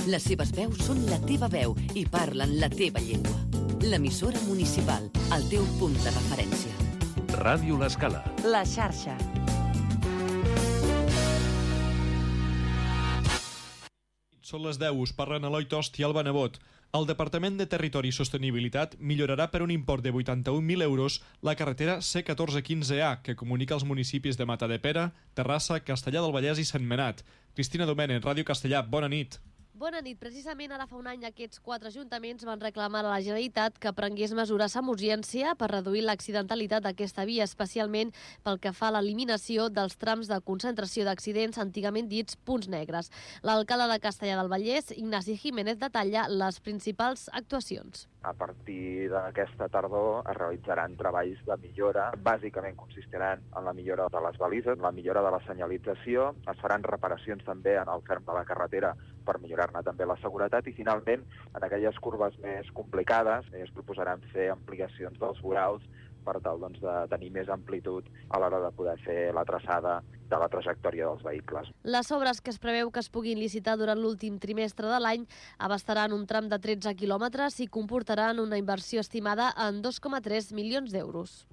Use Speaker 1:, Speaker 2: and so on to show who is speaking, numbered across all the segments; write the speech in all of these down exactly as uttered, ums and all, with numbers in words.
Speaker 1: Les seves veus són la teva veu i parlen la teva llengua. L'emissora municipal, el teu punt de referència.
Speaker 2: Ràdio L'Escala.
Speaker 3: La xarxa.
Speaker 4: Són les deu, us parlen Eloi Tost i Alba Nebot. El Departament de Territori i Sostenibilitat millorarà per un import de vuitanta-un mil euros la carretera C catorze quinze A, que comunica els municipis de Matadepera, Terrassa, Castellar del Vallès i Sentmenat. Cristina Domènech, Ràdio Castellar, bona nit.
Speaker 5: Bona nit. Precisament ara fa un any aquests quatre ajuntaments van reclamar a la Generalitat que prengués mesures amb urgència per reduir l'accidentalitat d'aquesta via, especialment pel que fa a l'eliminació dels trams de concentració d'accidents antigament dits punts negres. L'alcalde de Castellar del Vallès, Ignasi Jiménez, detalla les principals actuacions.
Speaker 6: A partir d'aquesta tardor es realitzaran treballs de millora. Bàsicament consistiran en la millora de les balises, la millora de la senyalització, es faran reparacions també en el ferm de la carretera per millorar-ne també la seguretat i, finalment, en aquelles curves més complicades es proposaran fer ampliacions dels vorals per tal doncs, de tenir més amplitud a l'hora de poder fer la traçada de la trajectòria dels vehicles.
Speaker 5: Les obres que es preveu que es puguin licitar durant l'últim trimestre de l'any abastaran un tram de tretze quilòmetres i comportaran una inversió estimada en dos coma tres milions d'euros.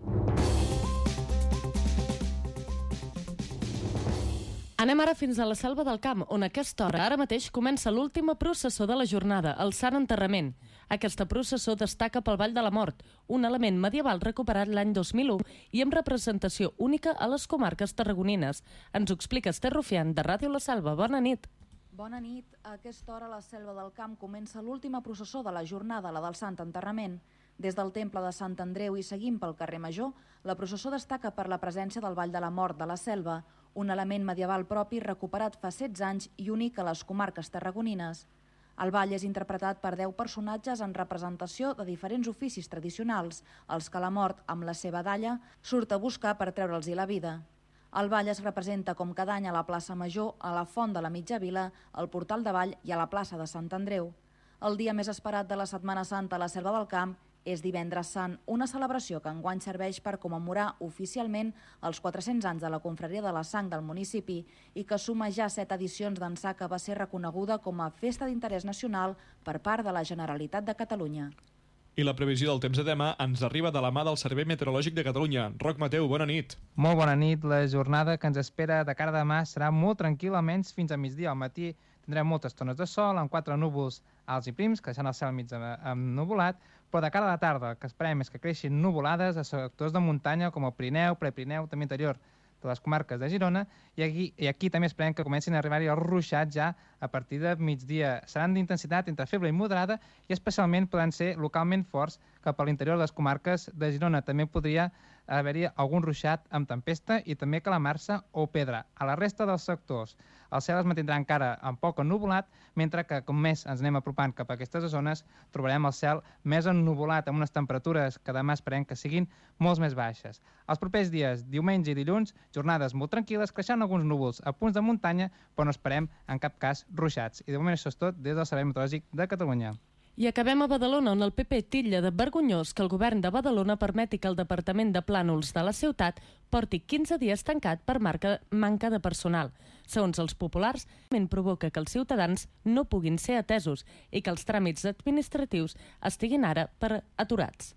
Speaker 3: Anem ara fins a la Selva del Camp, on a aquesta hora ara mateix comença l'última processó de la jornada, el Sant Enterrament. Aquesta processó destaca pel Ball de la Mort, un element medieval recuperat l'any dos mil u i amb representació única a les comarques tarragonines. Ens ho explica Esther Rufián, de Ràdio La Selva. Bona nit.
Speaker 7: Bona nit. A aquesta hora a la Selva del Camp comença l'última processó de la jornada, la del Sant Enterrament. Des del temple de Sant Andreu i seguint pel carrer Major, la processó destaca per la presència del Ball de la Mort de la Selva, un element medieval propi recuperat fa setze anys i únic a les comarques tarragonines. El ball és interpretat per deu personatges en representació de diferents oficis tradicionals, els que la mort, amb la seva dalla, surt a buscar per treure'ls-hi la vida. El ball es representa com cada any a la plaça Major, a la Font de la Mitja Vila, al Portal de Vall i a la plaça de Sant Andreu. El dia més esperat de la Setmana Santa a la Selva del Camp és Divendres Sant, una celebració que enguany serveix per commemorar oficialment els quatre-cents anys de la Confraria de la Sang del municipi i que suma ja set edicions d'ençà que va ser reconeguda com a Festa d'Interès Nacional per part de la Generalitat de Catalunya.
Speaker 4: I la previsió del temps de demà ens arriba de la mà del Servei Meteorològic de Catalunya. Roc Mateu, bona nit.
Speaker 8: Molt bona nit. La jornada que ens espera de cara a demà serà molt tranquil·la, almenys fins a migdia. Al matí tindrem moltes tones de sol, amb quatre núvols alts i prims, que deixant el cel mig ennuvolat, però de cara a la tarda, que esperem és que creixin nuvolades a sectors de muntanya com el Pirineu, Prepirineu, també interior de les comarques de Girona, i aquí, i aquí també esperem que comencin a arribar-hi els ruixats ja a partir de migdia. Seran d'intensitat entre feble i moderada i especialment poden ser localment forts cap a l'interior de les comarques de Girona. També podria haver-hi algun ruixat amb tempesta i també calamarsa o pedra. A la resta dels sectors el cel es mantindrà encara un poc ennuvolat, mentre que com més ens anem apropant cap a aquestes zones trobarem el cel més ennuvolat amb unes temperatures que demà esperem que siguin molt més baixes. Els propers dies, diumenge i dilluns, jornades molt tranquil·les, creixent alguns núvols a punts de muntanya, però no esperem en cap cas ruixats. I de moment això és tot des del Servei Meteorològic de Catalunya.
Speaker 3: I acabem a Badalona, on el P P titlla de vergonyós que el govern de Badalona permeti que el Departament de Plànols de la ciutat porti quinze dies tancat per marca, manca de personal. Segons els populars, provoca que els ciutadans no puguin ser atesos i que els tràmits administratius estiguin ara per aturats.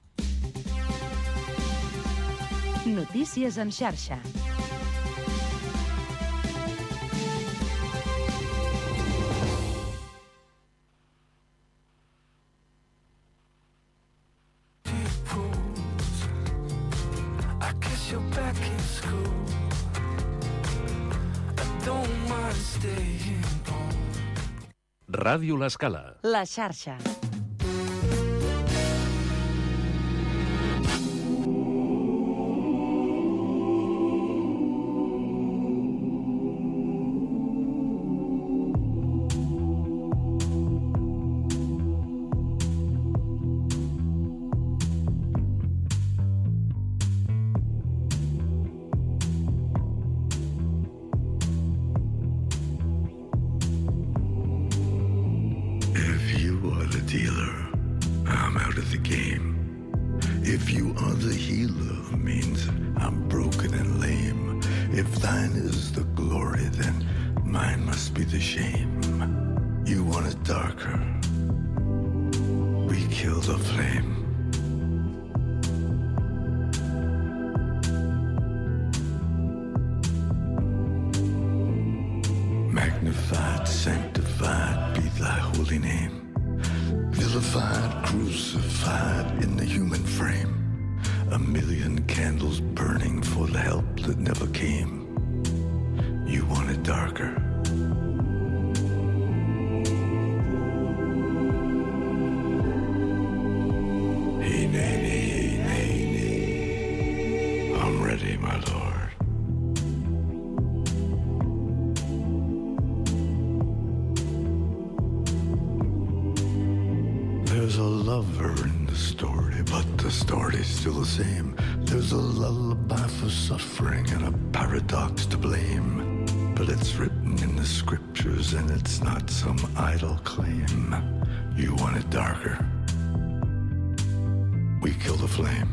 Speaker 9: Notícies en xarxa.
Speaker 2: Ràdio L'Escala.
Speaker 3: La xarxa.
Speaker 10: If thine is the glory, then mine must be the shame. You
Speaker 9: want it darker. We kill the flame. Magnified, sanctified be thy holy name. Vilified, crucified in the human frame. A million candles burning for the help that never came. You want it darker. Hey, nay, nay, nay, nay. I'm ready, my lord. There's a lover in the story, but the story's still the same. There's a lullaby for suffering and a paradox to blame. But it's written in the scriptures and it's not some idle claim. You want it darker. We kill the flame.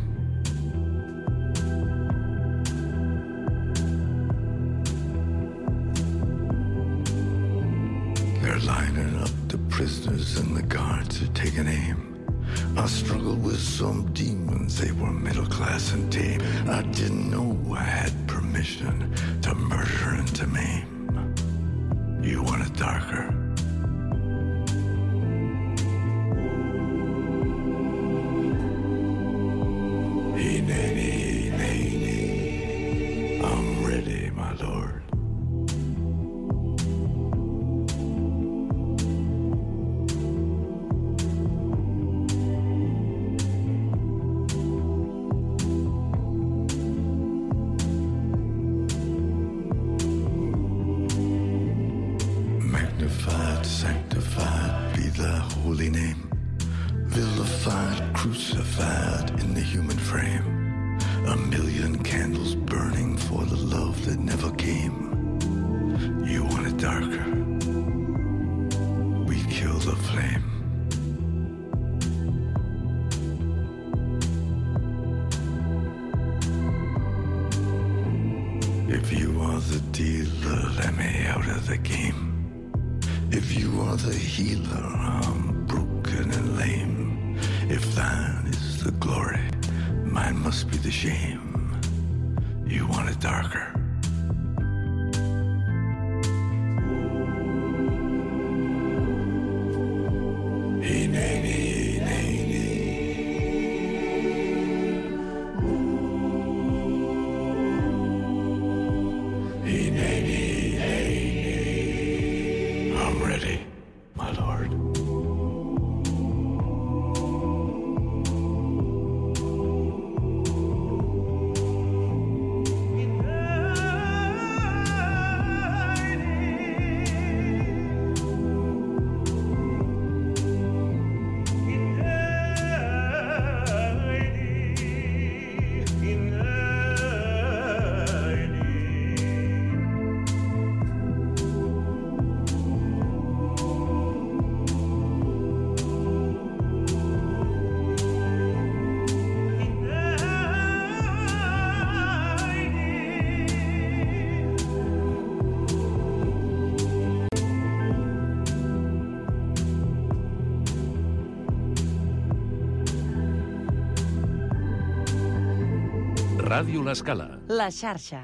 Speaker 9: They're lining up the prisoners and the guards are taking aim. I struggled with some demons, they were middle class and tame. I didn't know I had permission to murder and to maim. You want it darker. Hey, nay, nay, nay, nay. I'm ready, my lord. Magnified, sanctified be thy holy name. Vilified, crucified in the human frame. A million candles burning for the love that never came. You want it darker. We kill the flame. If you are the dealer, let me out of the game. If you are the healer, I'm broken and lame. If thine is the glory, mine must be the shame. You want it darker. Hey, nay, nay, nay, nay. Hey, nay, nay, nay, nay. I'm ready, my lord.
Speaker 2: Ràdio L'Escala.
Speaker 1: La xarxa.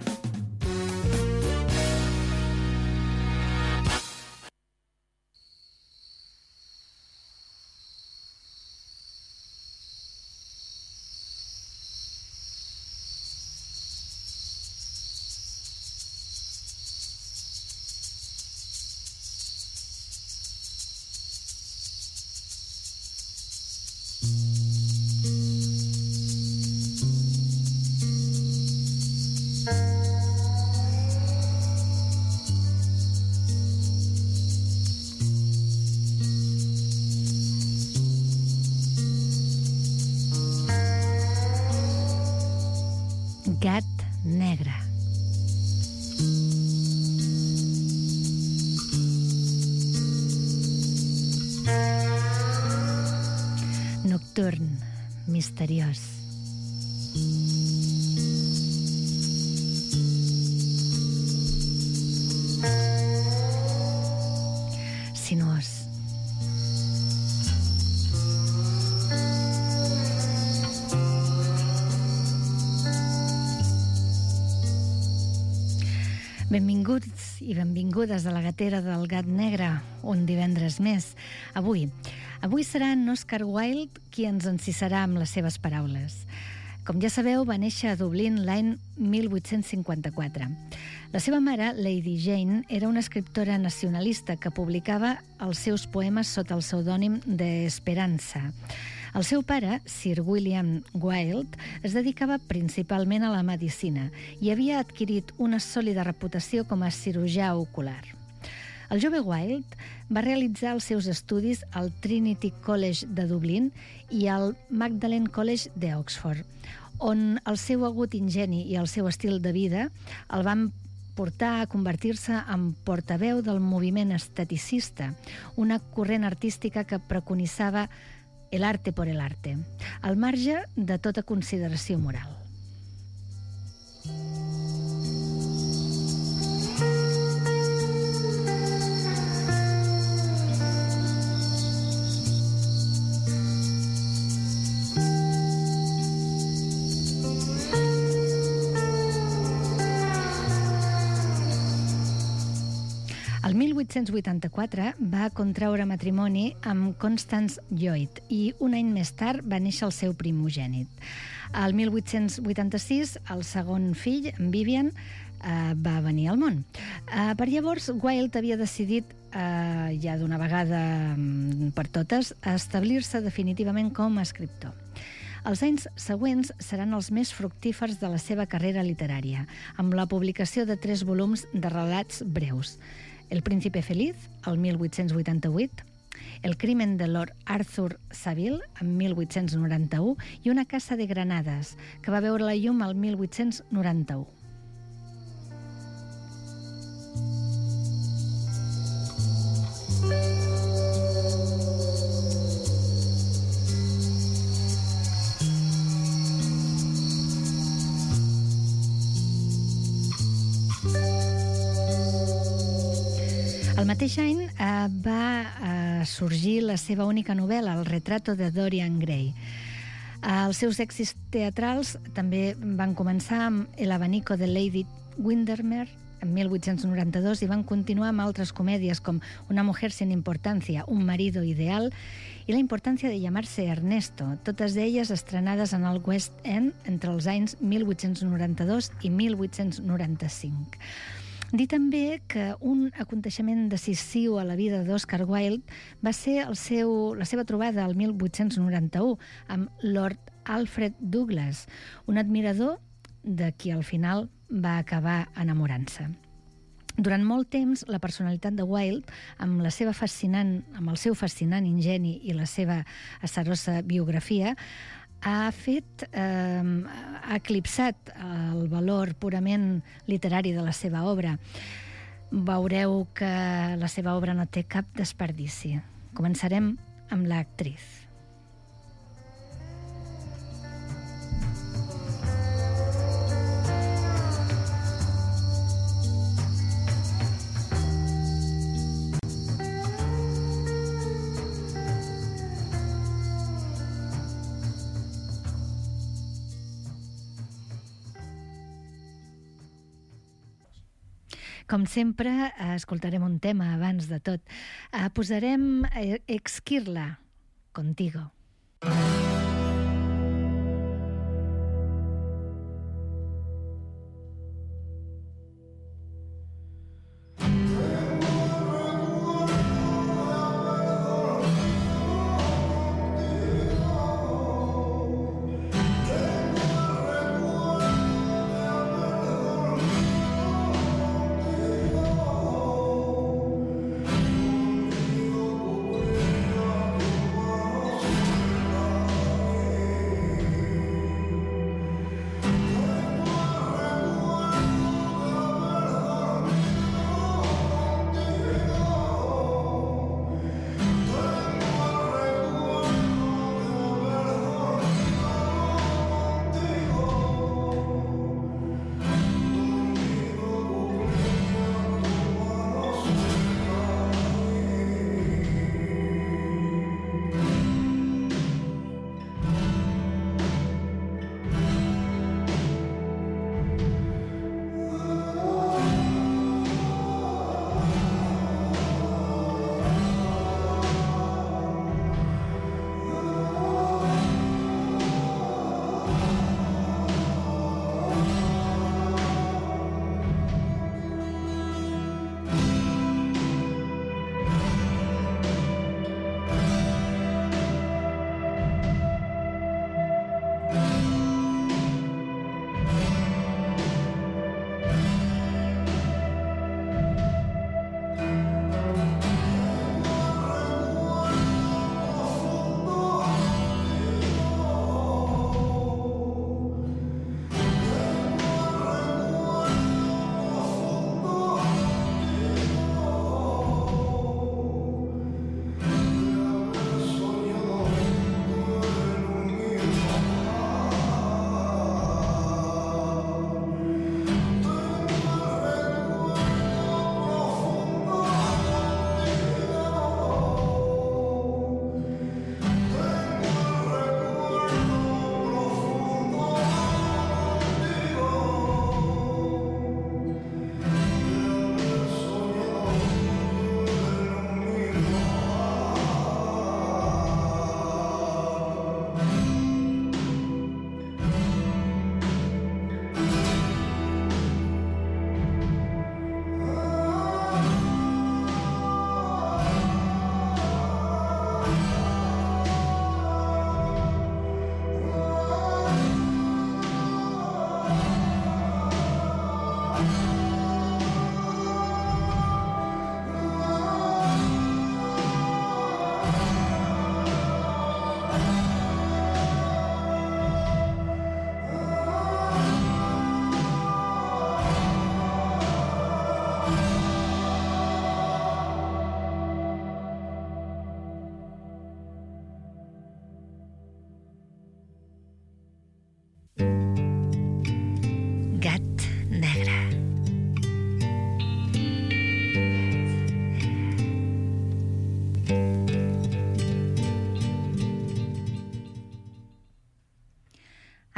Speaker 10: Gat negre. Nocturn, misteriós. Sinuós, Benvinguts i benvingudes a la gatera del Gat Negre, un divendres més. Avui, avui serà en Oscar Wilde qui ens encissarà amb les seves paraules. Com ja sabeu, va néixer a Dublín l'any mil vuit-cents cinquanta-quatre. La seva mare, Lady Jane, era una escriptora nacionalista que publicava els seus poemes sota el pseudònim d'Esperança. El seu pare, Sir William Wilde, es dedicava principalment a la medicina i havia adquirit una sòlida reputació com a cirurgià ocular. El jove Wilde va realitzar els seus estudis al Trinity College de Dublín i al Magdalen College d'Oxford, on el seu agut ingeni i el seu estil de vida el van portar a convertir-se en portaveu del moviment esteticista, una corrent artística que preconitzava el arte por el arte, al marge de tota consideració moral. El mil vuit-cents vuitanta-quatre va contraure matrimoni amb Constance Lloyd i un any més tard va néixer el seu primogènit. El mil vuit-cents vuitanta-sis, el segon fill, en Vivian, eh, va venir al món. Eh, per llavors, Wilde havia decidit, eh, ja d'una vegada per totes, establir-se definitivament com a escriptor. Els anys següents seran els més fructífers de la seva carrera literària, amb la publicació de tres volums de relats breus. El príncipe feliz, el mil vuit-cents vuitanta-vuit, El crimen de Lord Arthur Savile, en mil vuit-cents noranta-u, i Una casa de granades, que va veure la llum el mil vuit-cents noranta-u. El mateix any eh, va eh, sorgir la seva única novel·la, El retrato de Dorian Gray. Eh, els seus èxits teatrals també van començar amb El abanico de Lady Windermere, en mil vuit-cents noranta-dos, i van continuar amb altres comèdies com Una mujer sin importancia, Un marido ideal i La importància de llamarse Ernesto, totes elles estrenades en el West End entre els anys mil vuit-cents noranta-dos i mil vuit-cents noranta-cinc. Dir també que un aconteixement decisiu a la vida d'Oscar Wilde va ser el seu, la seva trobada al mil vuit-cents noranta-u amb Lord Alfred Douglas, un admirador de qui al final va acabar enamorant-se. Durant molt temps, la personalitat de Wilde, amb, la seva fascinant, amb el seu fascinant ingeni i la seva acerosa biografia, ha fet, eh, ha eclipsat el valor purament literari de la seva obra. Veureu que la seva obra no té cap desperdici. Començarem amb l'actriz. Com sempre, escoltarem un tema abans de tot. Posarem Esquirla, Contigo.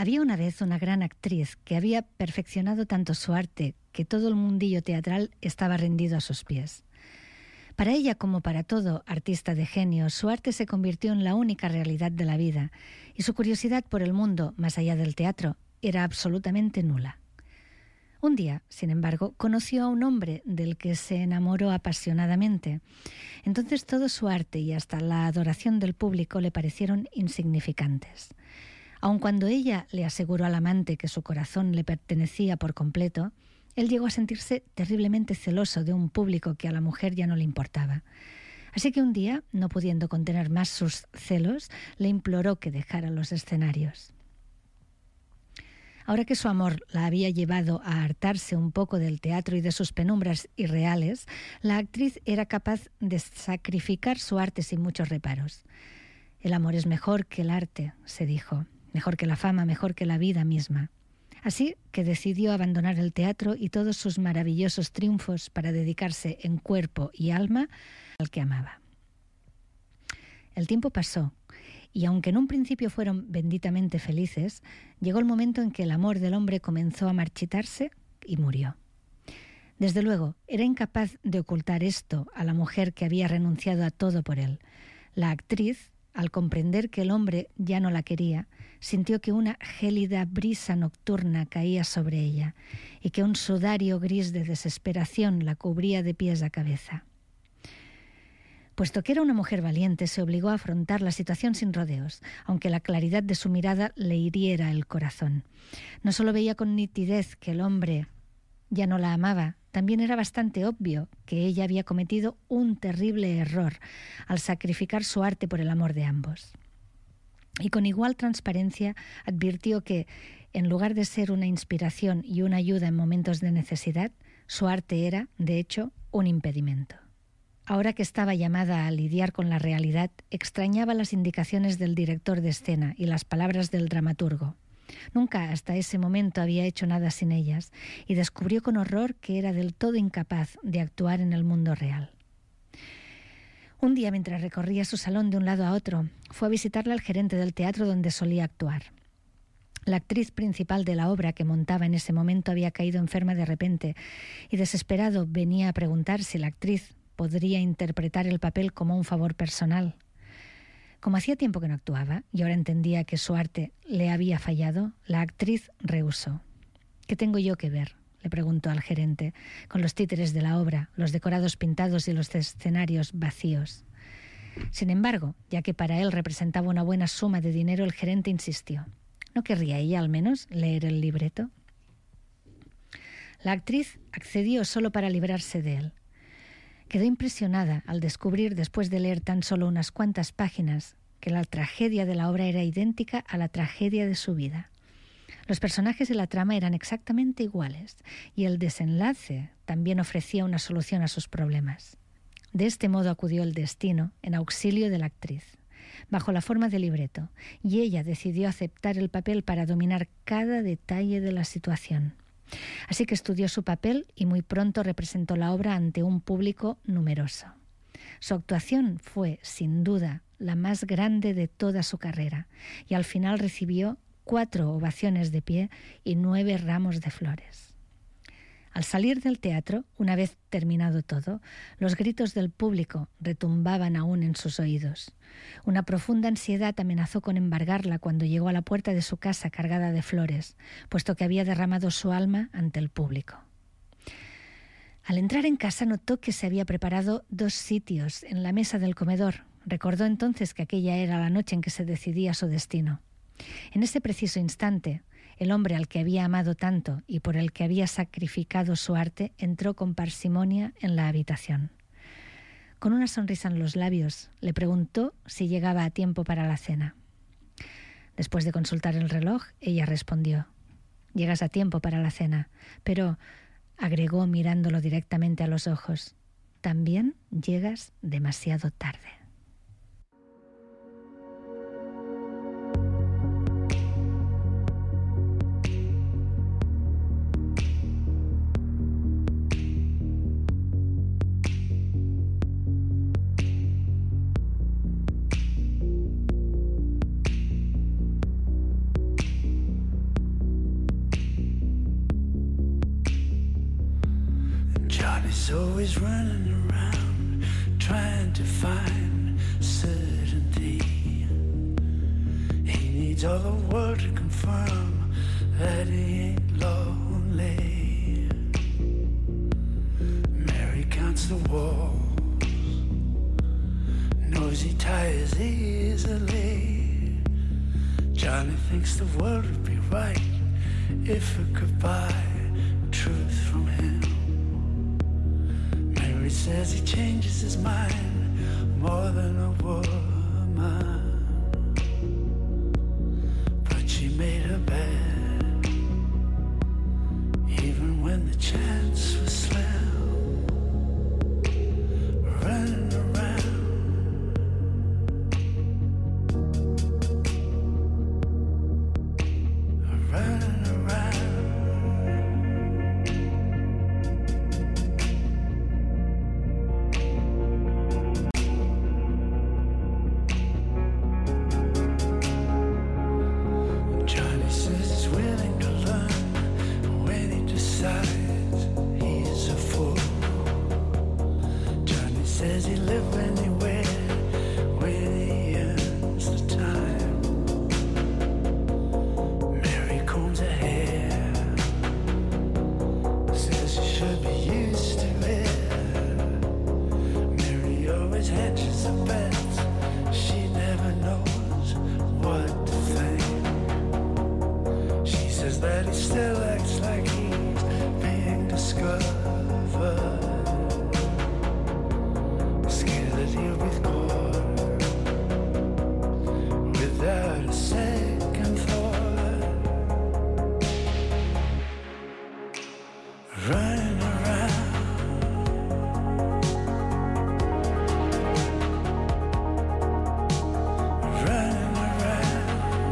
Speaker 10: Había una vez una gran actriz que había perfeccionado tanto su arte que todo el mundillo teatral estaba rendido a sus pies. Para ella, como para todo artista de genio, su arte se convirtió en la única realidad de la vida y su curiosidad por el mundo, más allá del teatro, era absolutamente nula. Un día, sin embargo, conoció a un hombre del que se enamoró apasionadamente. Entonces todo su arte y hasta la adoración del público le parecieron insignificantes. Aun cuando ella le aseguró al amante que su corazón le pertenecía por completo, él llegó a sentirse terriblemente celoso de un público que a la mujer ya no le importaba. Así que un día, no pudiendo contener más sus celos, le imploró que dejara los escenarios. Ahora que su amor la había llevado a hartarse un poco del teatro y de sus penumbras irreales, la actriz era capaz de sacrificar su arte sin muchos reparos. El amor es mejor que el arte, se dijo. Mejor que la fama, mejor que la vida misma. Así que decidió abandonar el teatro y todos sus maravillosos triunfos para dedicarse en cuerpo y alma al que amaba. El tiempo pasó, y aunque en un principio fueron benditamente felices, llegó el momento en que el amor del hombre comenzó a marchitarse y murió. Desde luego, era incapaz de ocultar esto a la mujer que había renunciado a todo por él. La actriz, al comprender que el hombre ya no la quería, sintió que una gélida brisa nocturna caía sobre ella y que un sudario gris de desesperación la cubría de pies a cabeza. Puesto que era una mujer valiente, se obligó a afrontar la situación sin rodeos, aunque la claridad de su mirada le hiriera el corazón. No solo veía con nitidez que el hombre ya no la amaba, también era bastante obvio que ella había cometido un terrible error al sacrificar su arte por el amor de ambos. Y con igual transparencia advirtió que, en lugar de ser una inspiración y una ayuda en momentos de necesidad, su arte era, de hecho, un impedimento. Ahora que estaba llamada a lidiar con la realidad, extrañaba las indicaciones del director de escena y las palabras del dramaturgo. Nunca hasta ese momento había hecho nada sin ellas y descubrió con horror que era del todo incapaz de actuar en el mundo real. Un día, mientras recorría su salón de un lado a otro, fue a visitarla al gerente del teatro donde solía actuar. La actriz principal de la obra que montaba en ese momento había caído enferma de repente y, desesperado, venía a preguntar si la actriz podría interpretar el papel como un favor personal. Como hacía tiempo que no actuaba y ahora entendía que su arte le había fallado, la actriz rehusó. «¿Qué tengo yo que ver?», le preguntó al gerente, «con los títeres de la obra, los decorados pintados y los escenarios vacíos». Sin embargo, ya que para él representaba una buena suma de dinero, el gerente insistió. ¿No querría ella, al menos, leer el libreto? La actriz accedió solo para librarse de él. Quedó impresionada al descubrir, después de leer tan solo unas cuantas páginas, que la tragedia de la obra era idéntica a la tragedia de su vida. Los personajes y la trama eran exactamente iguales, y el desenlace también ofrecía una solución a sus problemas. De este modo acudió el destino en auxilio de la actriz, bajo la forma de libreto, y ella decidió aceptar el papel para dominar cada detalle de la situación. Así que estudió su papel y muy pronto representó la obra ante un público numeroso. Su actuación fue, sin duda, la más grande de toda su carrera, y al final recibió cuatro ovaciones de pie y nueve ramos de flores. Al salir del teatro, una vez terminado todo, los gritos del público retumbaban aún en sus oídos. Una profunda ansiedad amenazó con embargarla cuando llegó a la puerta de su casa cargada de flores, puesto que había derramado su alma ante el público. Al entrar en casa notó que se había preparado dos sitios en la mesa del comedor. Recordó entonces que aquella era la noche en que se decidía su destino. En ese preciso instante, el hombre al que había amado tanto y por el que había sacrificado su arte entró con parsimonia en la habitación. Con una sonrisa en los labios, le preguntó si llegaba a tiempo para la cena. Después de consultar el reloj, ella respondió: «Llegas a tiempo para la cena, pero», agregó mirándolo directamente a los ojos, «también llegas demasiado tarde».
Speaker 11: He's always running around trying to find certainty. He needs all the world to confirm that he ain't lonely. Mary counts the walls, knows he tires easily. Johnny thinks the world would be right if it could buy truth from him. Mary says he changes his mind more than a woman, but she made her bed even when the chance was slim. Running around, running around. Johnny says he's willing to learn when he decides he's a fool. Johnny says he'll live anywhere when he earns the time. Mary combs her hair, says she should be used to it. Mary always hedges her bets, she never knows what to think. She says that he still acts like he's being discovered, scared that he'll be caught without a second thought. Running around, running around.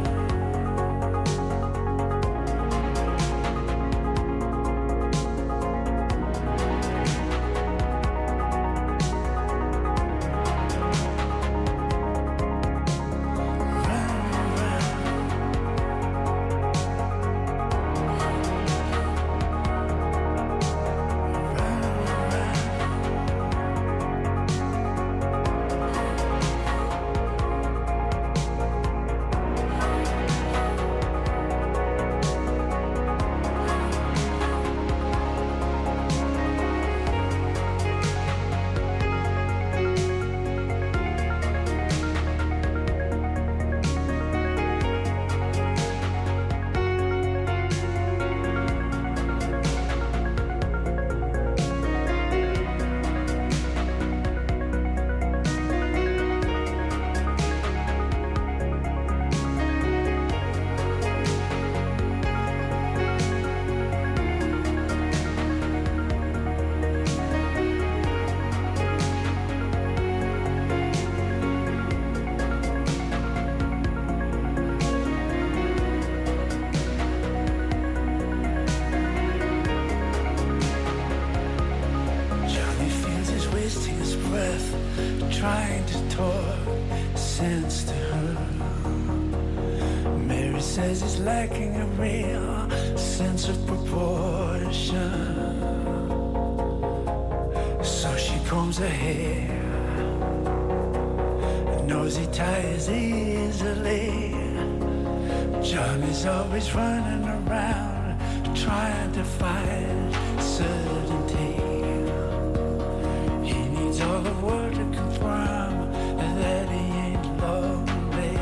Speaker 11: Johnny feels he's wasting his breath, trying to talk sense to her. Mary says he's lacking a real sense of proportion, so she combs her hair, knows he tires easily. Johnny's always running around trying to find certainty. He needs all the world to confirm that he ain't lonely.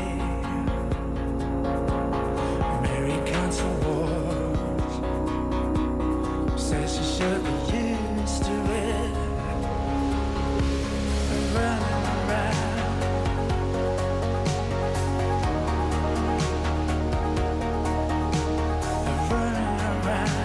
Speaker 11: Mary counts the walls, says she should be used to it. Running around, running around.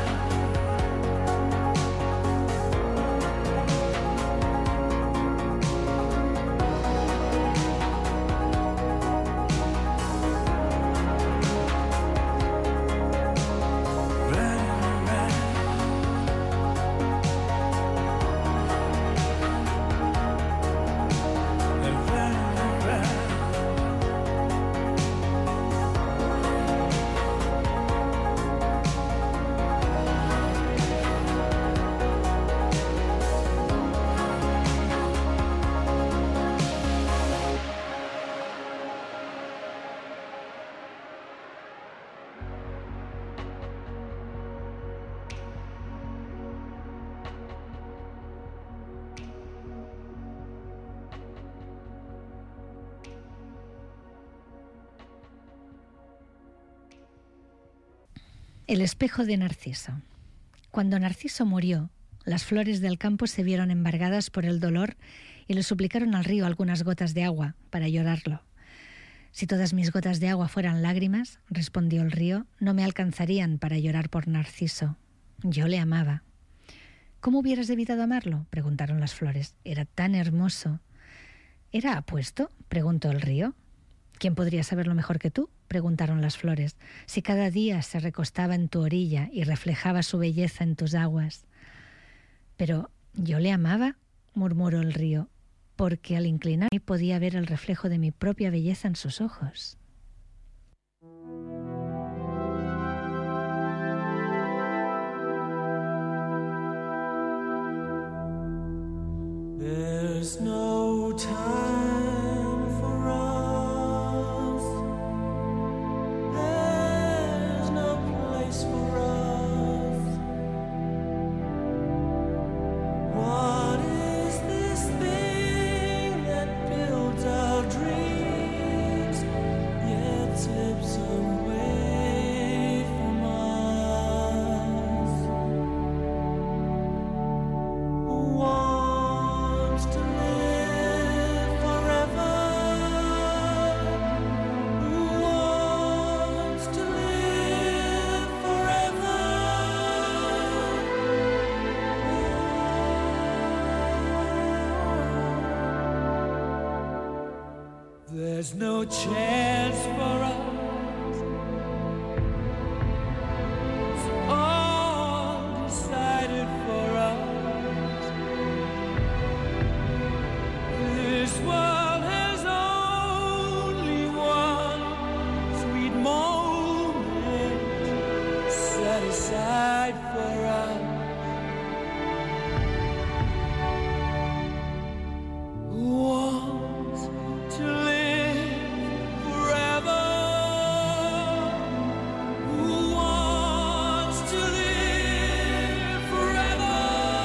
Speaker 10: El espejo de Narciso. Cuando Narciso murió, las flores del campo se vieron embargadas por el dolor y le suplicaron al río algunas gotas de agua para llorarlo. Si todas mis gotas de agua fueran lágrimas, respondió el río, no me alcanzarían para llorar por Narciso. Yo le amaba. ¿Cómo hubieras evitado amarlo?, preguntaron las flores. Era tan hermoso. ¿Era apuesto?, preguntó el río. ¿Quién podría saberlo mejor que tú?, preguntaron las flores, si cada día se recostaba en tu orilla y reflejaba su belleza en tus aguas. Pero yo le amaba, murmuró el río, porque al inclinarme podía ver el reflejo de mi propia belleza en sus ojos.
Speaker 11: There's no time for us. There's no place for us. What is this thing that builds our dreams, yet slips away from us? What There's no chance for us. It's all decided for us. This world has only one sweet moment set aside for us. Wants to live forever. Who wants to live forever?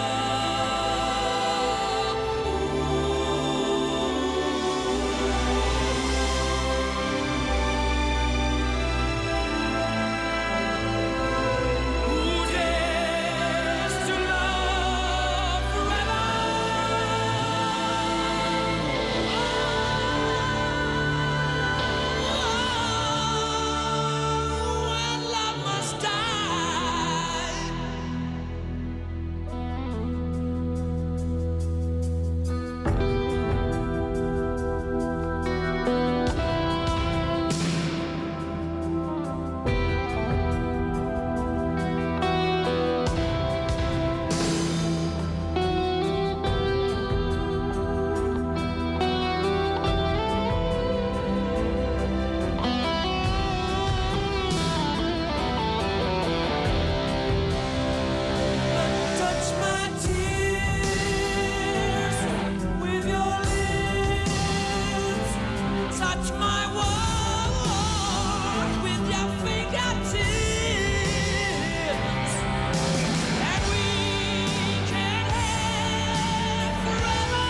Speaker 11: Who dares to love forever? When love must die. Touch my tears with your lips. Touch my world with your fingertips. And we can have forever.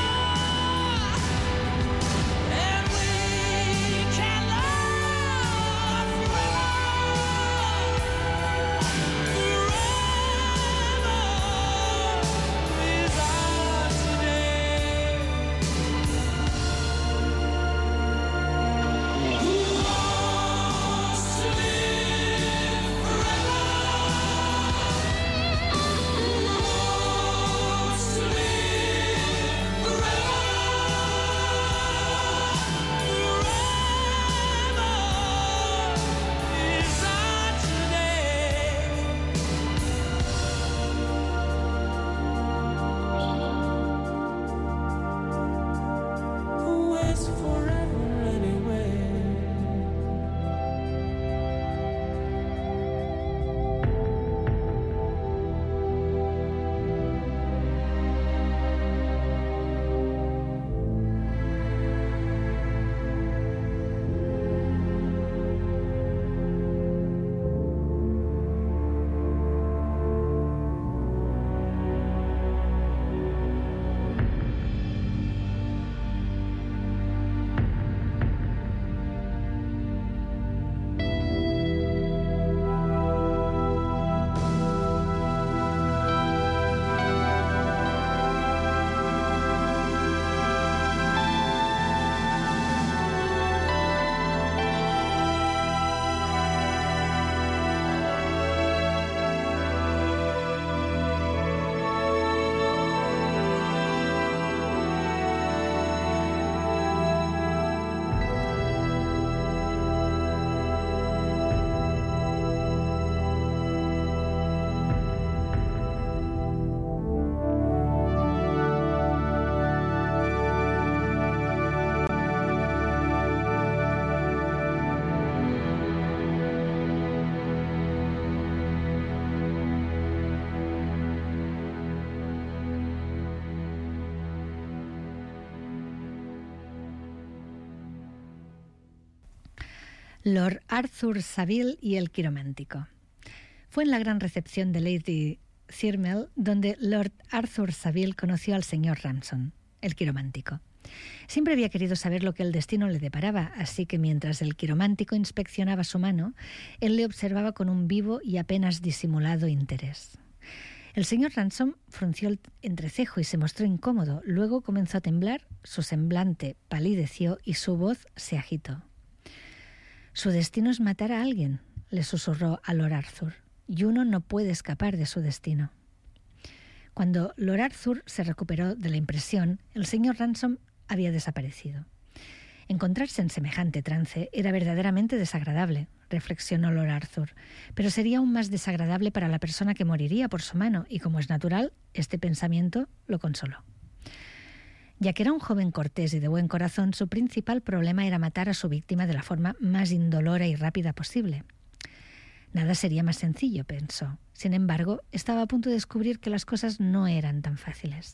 Speaker 11: And we can love forever. Forever is ours today.
Speaker 10: Lord Arthur Savile y el quiromántico. Fue en la gran recepción de Lady Thirmel donde Lord Arthur Savile conoció al señor Ramson, el quiromántico. Siempre había querido saber lo que el destino le deparaba, así que mientras el quiromántico inspeccionaba su mano, él le observaba con un vivo y apenas disimulado interés. El señor Ransom frunció el entrecejo y se mostró incómodo. Luego comenzó a temblar, su semblante palideció y su voz se agitó. «Su destino es matar a alguien», le susurró a Lord Arthur, «y uno no puede escapar de su destino». Cuando Lord Arthur se recuperó de la impresión, el señor Ransom había desaparecido. Encontrarse en semejante trance era verdaderamente desagradable, reflexionó Lord Arthur, pero sería aún más desagradable para la persona que moriría por su mano, y como es natural, este pensamiento lo consoló. Ya que era un joven cortés y de buen corazón, su principal problema era matar a su víctima de la forma más indolora y rápida posible. Nada sería más sencillo, pensó. Sin embargo, estaba a punto de descubrir que las cosas no eran tan fáciles.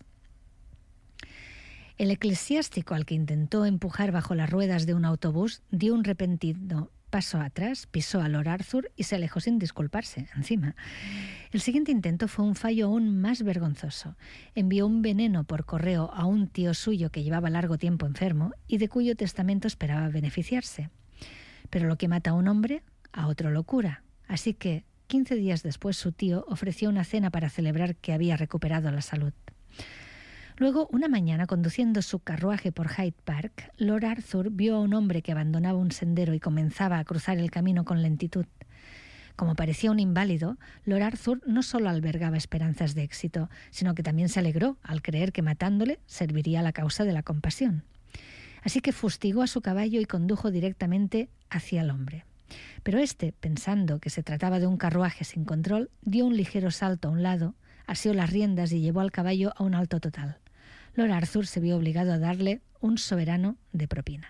Speaker 10: El eclesiástico al que intentó empujar bajo las ruedas de un autobús dio un repentino paso atrás, pisó a Lord Arthur y se alejó sin disculparse, encima. El siguiente intento fue un fallo aún más vergonzoso. Envió un veneno por correo a un tío suyo que llevaba largo tiempo enfermo y de cuyo testamento esperaba beneficiarse. Pero lo que mata a un hombre, a otro lo cura. Así que, quince días después, su tío ofreció una cena para celebrar que había recuperado la salud. Luego, una mañana, conduciendo su carruaje por Hyde Park, Lord Arthur vio a un hombre que abandonaba un sendero y comenzaba a cruzar el camino con lentitud. Como parecía un inválido, Lord Arthur no solo albergaba esperanzas de éxito, sino que también se alegró al creer que matándole serviría a la causa de la compasión. Así que fustigó a su caballo y condujo directamente hacia el hombre. Pero éste, pensando que se trataba de un carruaje sin control, dio un ligero salto a un lado, asió las riendas y llevó al caballo a un alto total. Lord Arthur se vio obligado a darle un soberano de propina.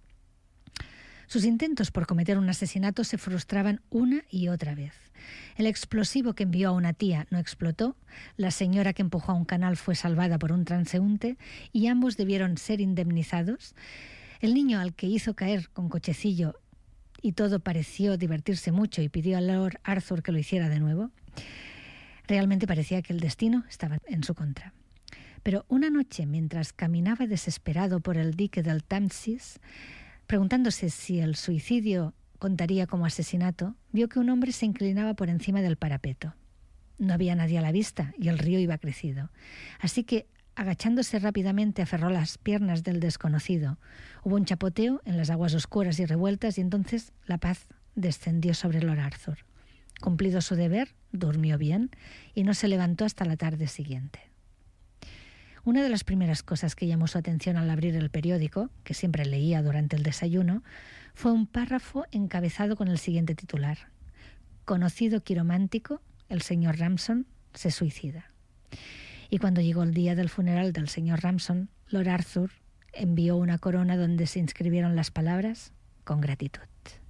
Speaker 10: Sus intentos por cometer un asesinato se frustraban una y otra vez. El explosivo que envió a una tía no explotó, la señora que empujó a un canal fue salvada por un transeúnte y ambos debieron ser indemnizados. El niño al que hizo caer con cochecillo y todo pareció divertirse mucho y pidió a Lord Arthur que lo hiciera de nuevo. Realmente parecía que el destino estaba en su contra. Pero una noche, mientras caminaba desesperado por el dique del Támesis, preguntándose si el suicidio contaría como asesinato, vio que un hombre se inclinaba por encima del parapeto. No había nadie a la vista y el río iba crecido. Así que, agachándose rápidamente, aferró las piernas del desconocido. Hubo un chapoteo en las aguas oscuras y revueltas y entonces la paz descendió sobre Lord Arthur. Cumplido su deber, durmió bien y no se levantó hasta la tarde siguiente. Una de las primeras cosas que llamó su atención al abrir el periódico, que siempre leía durante el desayuno, fue un párrafo encabezado con el siguiente titular: «Conocido quiromántico, el señor Ramson, se suicida». Y cuando llegó el día del funeral del señor Ramson, Lord Arthur envió una corona donde se inscribieron las palabras «con gratitud».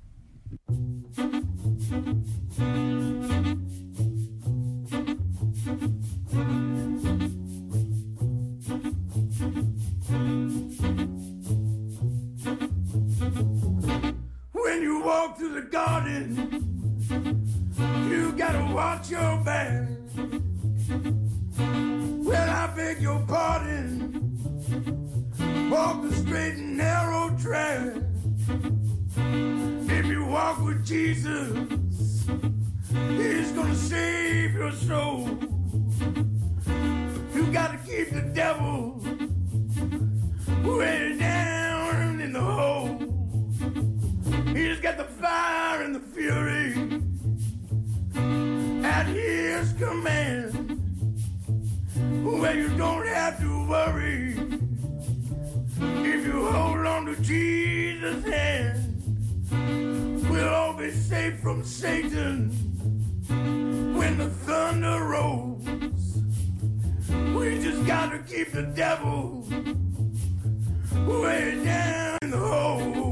Speaker 11: When you walk through the garden, you gotta watch your back. Well, I beg your pardon. Walk the straight and narrow track. If you walk with Jesus, He's gonna save your soul. You gotta keep the devil way down in the hole. He's got the fire and the fury at His command. Well, you don't have to worry if you hold on to Jesus' hand. We'll all be safe from Satan when the thunder rolls. We just gotta keep the devil way down in the hole.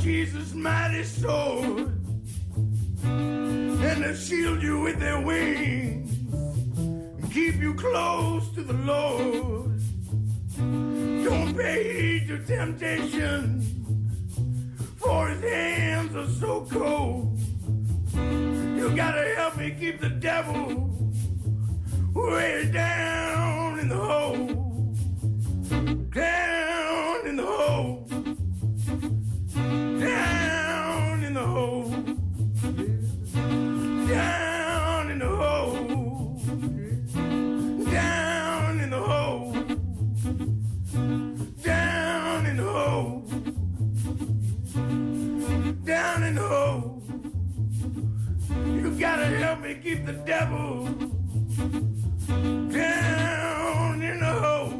Speaker 11: Jesus' mighty sword, and they'll shield you with their wings and keep you close to the Lord. Don't pay heed to temptation, for his hands are so cold. You gotta help me keep the devil way down in the hole, down in the hole, down in the hole, down in the hole, down in the hole, down in the hole, down in the hole. You gotta help me keep the devil down in the hole.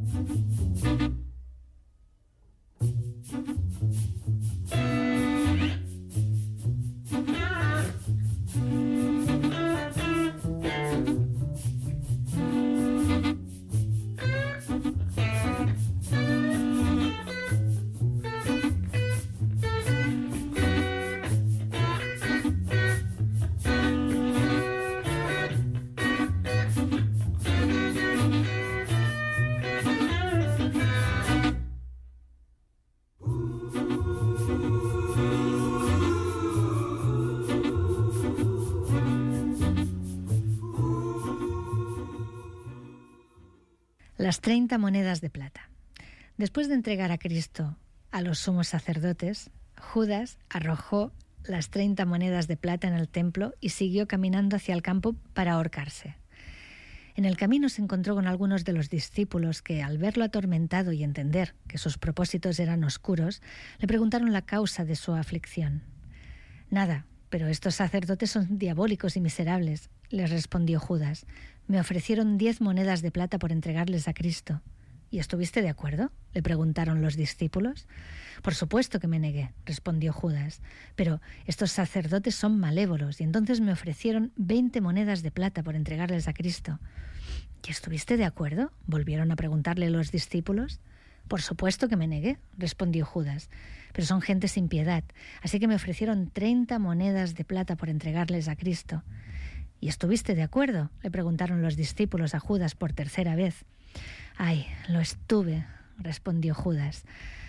Speaker 10: Las treinta monedas de plata. Después de entregar a Cristo a los sumos sacerdotes, Judas arrojó las treinta monedas de plata en el templo y siguió caminando hacia el campo para ahorcarse. En el camino se encontró con algunos de los discípulos que, al verlo atormentado y entender que sus propósitos eran oscuros, le preguntaron la causa de su aflicción. «Nada, pero estos sacerdotes son diabólicos y miserables», les respondió Judas. «Me ofrecieron diez monedas de plata por entregarles a Cristo». «¿Y estuviste de acuerdo?», le preguntaron los discípulos. «Por supuesto que me negué», respondió Judas. «Pero estos sacerdotes son malévolos y entonces me ofrecieron veinte monedas de plata por entregarles a Cristo». «¿Y estuviste de acuerdo?», volvieron a preguntarle los discípulos. «Por supuesto que me negué», respondió Judas. «Pero son gente sin piedad, así que me ofrecieron treinta monedas de plata por entregarles a Cristo». «¿Y estuviste de acuerdo?», le preguntaron los discípulos a Judas por tercera vez. «Ay, lo estuve», respondió Judas.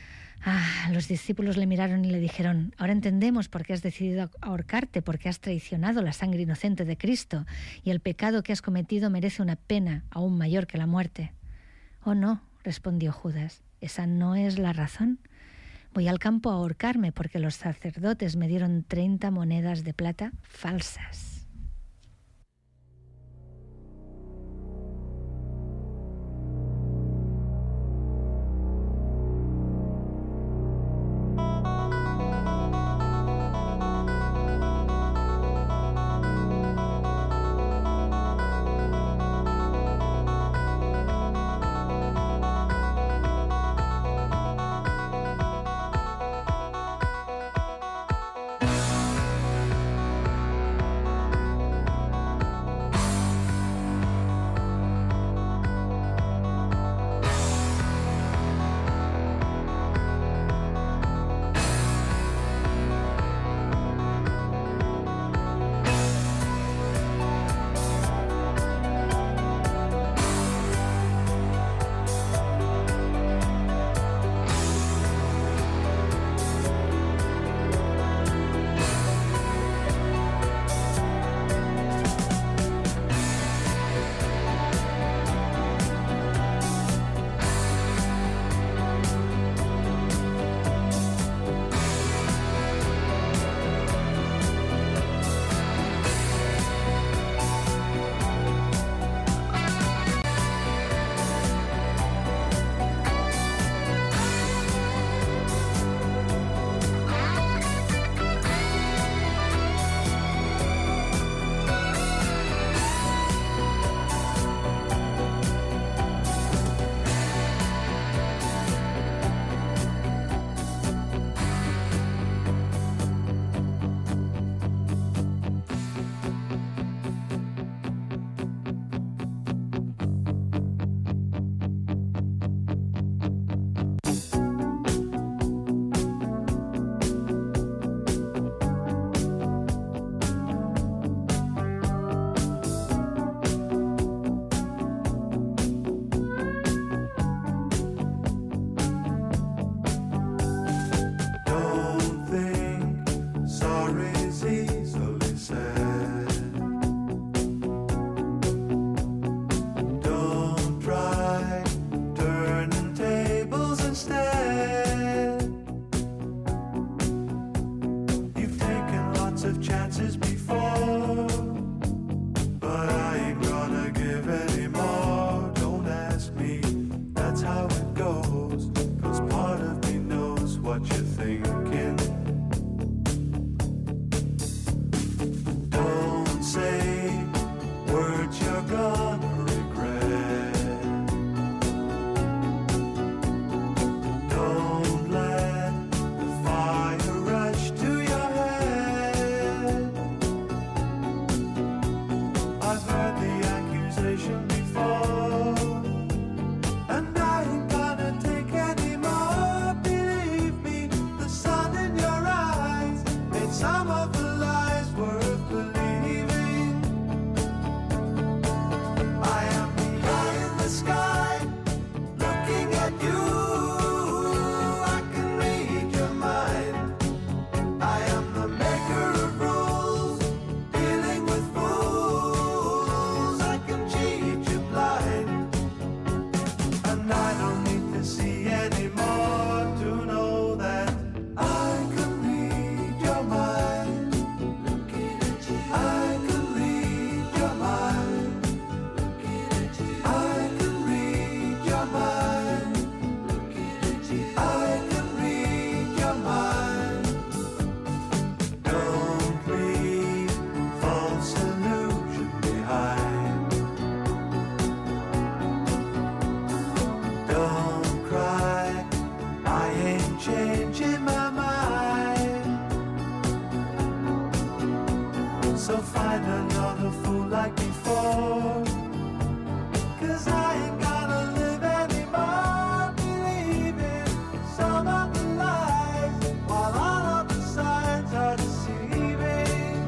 Speaker 10: Ah, los discípulos le miraron y le dijeron: «Ahora entendemos por qué has decidido ahorcarte, porque has traicionado la sangre inocente de Cristo, y el pecado que has cometido merece una pena aún mayor que la muerte». «Oh no», respondió Judas, «esa no es la razón. Voy al campo a ahorcarme porque los sacerdotes me dieron treinta monedas de plata falsas».
Speaker 11: that's how it goes. 'Cause part of me knows what you're thinking. Don't say words you're gonna regret. Don't let the fire rush to your head. I've heard the accusation before, and I ain't gonna take any more. Believe me, the sun in your eyes made some of the lies worth believing. I am the eye in the sky, looking at you. I can read your mind. I am the maker of rules, dealing with fools. I can cheat you blind, and I don't need to see anymore to know that I can read your mind. I can read your mind. I can read your mind. I can read your mind. Don't leave false illusion behind. Don't cry, I ain't changing my mind. So find another fool like before, 'cause I ain't gonna live anymore believing some of the lies, while all of the signs are deceiving.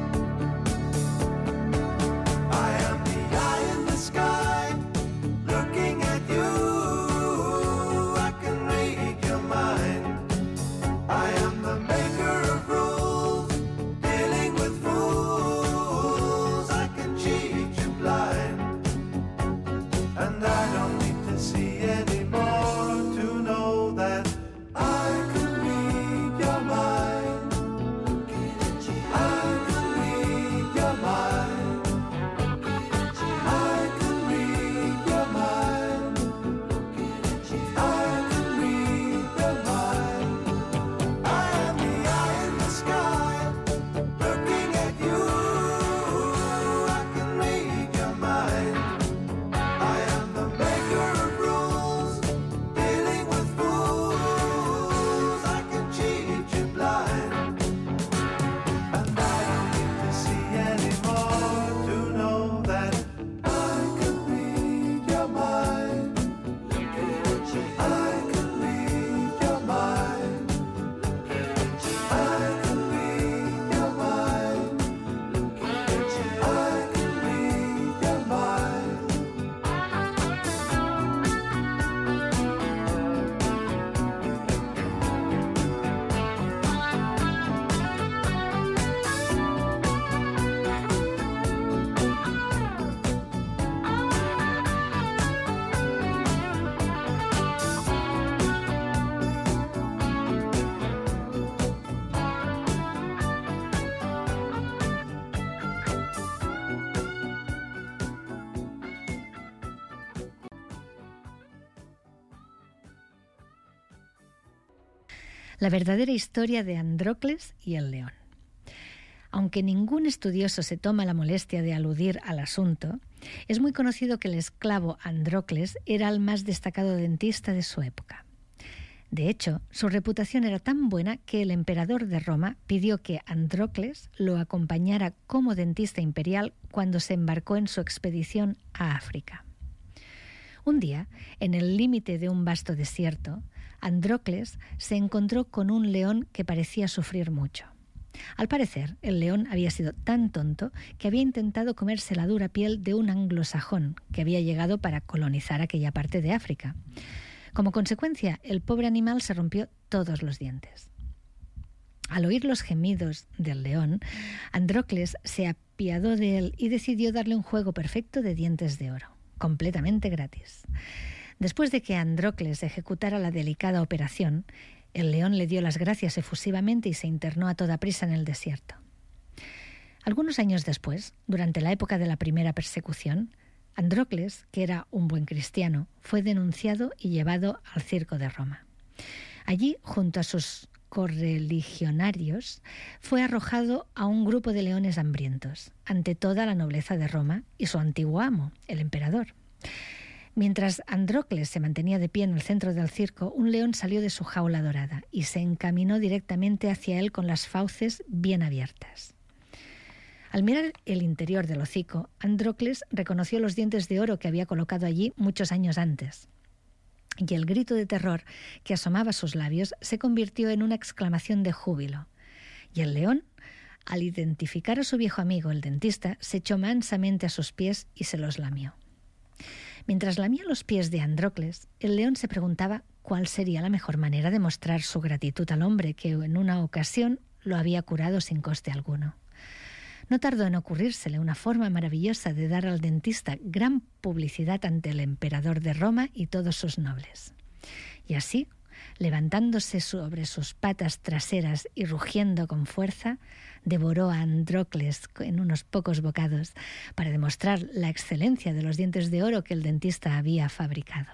Speaker 11: I am the eye in the sky, looking at you. I can read your mind. I am the maker of rules, dealing with fools. I can cheat you blind, and I don't need to see anymore to know that I can read your mind. I can read your mind. I can read your mind. I can read your mind. I am the eye in the sky, looking at you. I can read your mind. I am the maker of rules, dealing with fools. I can cheat you blind, and I don't need to see anymore to know that I can read your mind. I can read your mind. I can read your mind. I can read your mind.
Speaker 10: La verdadera historia de Andrócles y el león. Aunque ningún estudioso se toma la molestia de aludir al asunto, es muy conocido que el esclavo Andrócles era el más destacado dentista de su época. De hecho, su reputación era tan buena que el emperador de Roma pidió que Andrócles lo acompañara como dentista imperial cuando se embarcó en su expedición a África. Un día, en el límite de un vasto desierto, Andrócles se encontró con un león que parecía sufrir mucho. Al parecer, el león había sido tan tonto que había intentado comerse la dura piel de un anglosajón que había llegado para colonizar aquella parte de África. Como consecuencia, el pobre animal se rompió todos los dientes. Al oír los gemidos del león, Andrócles se apiadó de él y decidió darle un juego perfecto de dientes de oro, completamente gratis. Después de que Andrócles ejecutara la delicada operación, el león le dio las gracias efusivamente y se internó a toda prisa en el desierto. Algunos años después, durante la época de la primera persecución, Andrócles, que era un buen cristiano, fue denunciado y llevado al circo de Roma. Allí, junto a sus correligionarios, fue arrojado a un grupo de leones hambrientos, ante toda la nobleza de Roma y su antiguo amo, el emperador. Mientras Andrócles se mantenía de pie en el centro del circo, un león salió de su jaula dorada y se encaminó directamente hacia él con las fauces bien abiertas. Al mirar el interior del hocico, Andrócles reconoció los dientes de oro que había colocado allí muchos años antes. Y el grito de terror que asomaba a sus labios se convirtió en una exclamación de júbilo. Y el león, al identificar a su viejo amigo, el dentista, se echó mansamente a sus pies y se los lamió. Mientras lamía los pies de Andrócles, el león se preguntaba cuál sería la mejor manera de mostrar su gratitud al hombre que en una ocasión lo había curado sin coste alguno. No tardó en ocurrírsele una forma maravillosa de dar al dentista gran publicidad ante el emperador de Roma y todos sus nobles. Y así, levantándose sobre sus patas traseras y rugiendo con fuerza, devoró a Andrócles en unos pocos bocados para demostrar la excelencia de los dientes de oro que el dentista había fabricado.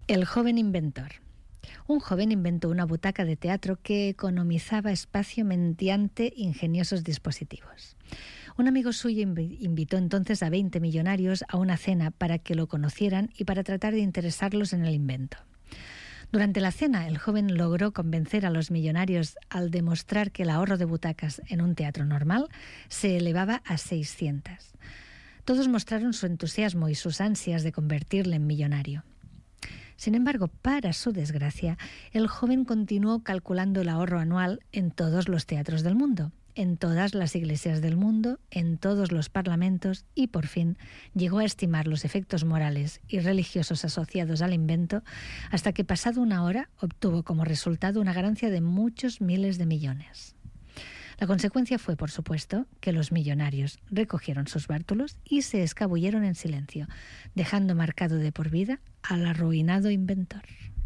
Speaker 10: El joven inventor. Un joven inventó una butaca de teatro que economizaba espacio mediante ingeniosos dispositivos. Un amigo suyo invitó entonces a veinte millonarios a una cena para que lo conocieran y para tratar de interesarlos en el invento. Durante la cena, el joven logró convencer a los millonarios al demostrar que el ahorro de butacas en un teatro normal se elevaba a seiscientas. Todos mostraron su entusiasmo y sus ansias de convertirle en millonario. Sin embargo, para su desgracia, el joven continuó calculando el ahorro anual en todos los teatros del mundo, en todas las iglesias del mundo, en todos los parlamentos y, por fin, llegó a estimar los efectos morales y religiosos asociados al invento hasta que, pasado una hora, obtuvo como resultado una ganancia de muchos miles de millones. La consecuencia fue, por supuesto, que los millonarios recogieron sus bártulos y se escabulleron en silencio, dejando marcado de por vida al arruinado inventor.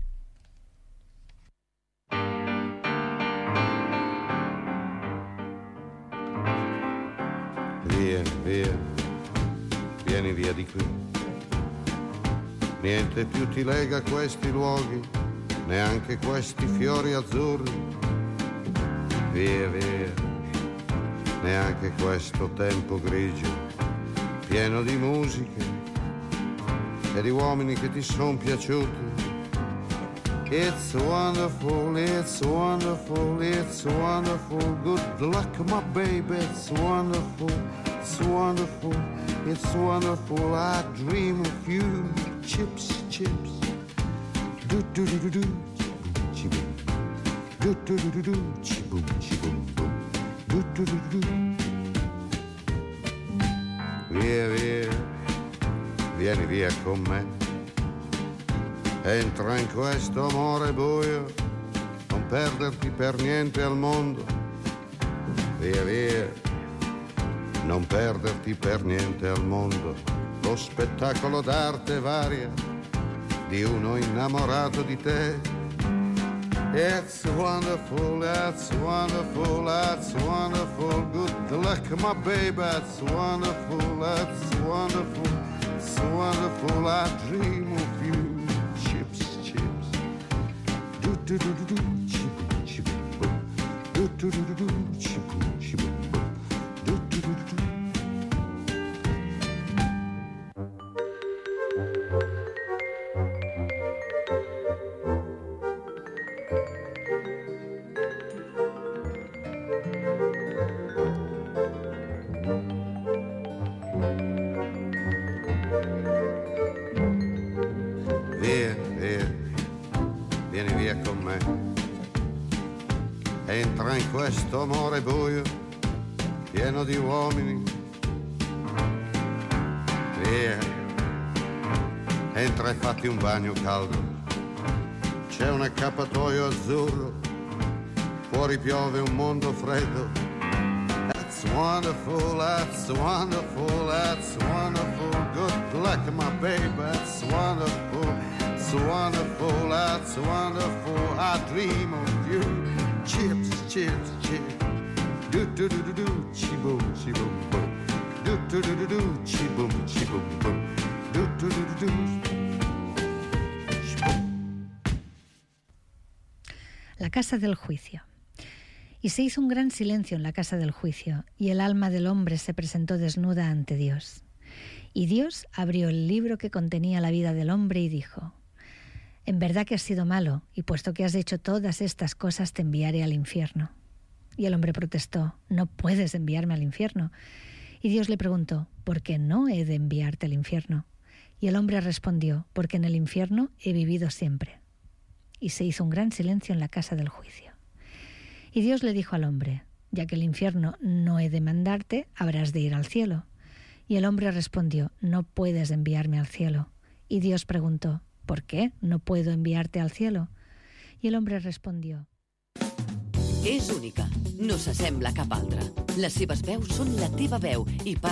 Speaker 12: Vieni, via, vieni via di qui. Niente più ti lega a questi luoghi, neanche questi fiori azzurri. Via, via, neanche questo tempo grigio, pieno di musiche e di uomini che ti son piaciuti. It's wonderful, it's wonderful, it's wonderful. Good luck, my baby, it's wonderful, it's wonderful, it's wonderful. I dream of you, chips, chips. Do do do do do, chiboom, do do do do do, chiboom, chiboom, boom, do do do do do. Via, via, vieni via con me. Entra in questo amore buio, non perderti per niente al mondo. Via, via, non perderti per niente al mondo. Lo spettacolo d'arte varia di uno innamorato di te. It's wonderful, it's wonderful, it's wonderful. Good luck, my baby, it's wonderful, it's wonderful, it's wonderful. I dream of you. Do do do do, chiboom, chiboom, boom. Do do do do do, chiboom, chiboom, boom. Do do do do do. Via, via, vieni via con me. Entra in questo amore buio, pieno di uomini. Via, entra e fatti un bagno caldo. C'è un accappatoio azzurro, fuori piove un mondo freddo. That's wonderful, that's wonderful, that's wonderful. Good luck, my baby, that's wonderful. It's wonderful, that's wonderful. I dream of you. Chips, chips, chips. Do do do do do, chiboom, chiboom, boom. Do do do do do, chiboom, chiboom, boom. Do do do do do.
Speaker 10: La casa del juicio. Y se hizo un gran silencio en la casa del juicio, y el alma del hombre se presentó desnuda ante Dios. Y Dios abrió el libro que contenía la vida del hombre y dijo: en verdad que has sido malo, y puesto que has hecho todas estas cosas, te enviaré al infierno. Y el hombre protestó: no puedes enviarme al infierno. Y Dios le preguntó: ¿por qué no he de enviarte al infierno? Y el hombre respondió: porque en el infierno he vivido siempre. Y se hizo un gran silencio en la casa del juicio. Y Dios le dijo al hombre: ya que el infierno no he de mandarte, habrás de ir al cielo. Y el hombre respondió: no puedes enviarme al cielo. Y Dios preguntó: ¿por qué no puedo enviarte al cielo? I l'home respondió:
Speaker 1: És única, no s'assembla a cap altra. Les seves veus són la teva veu i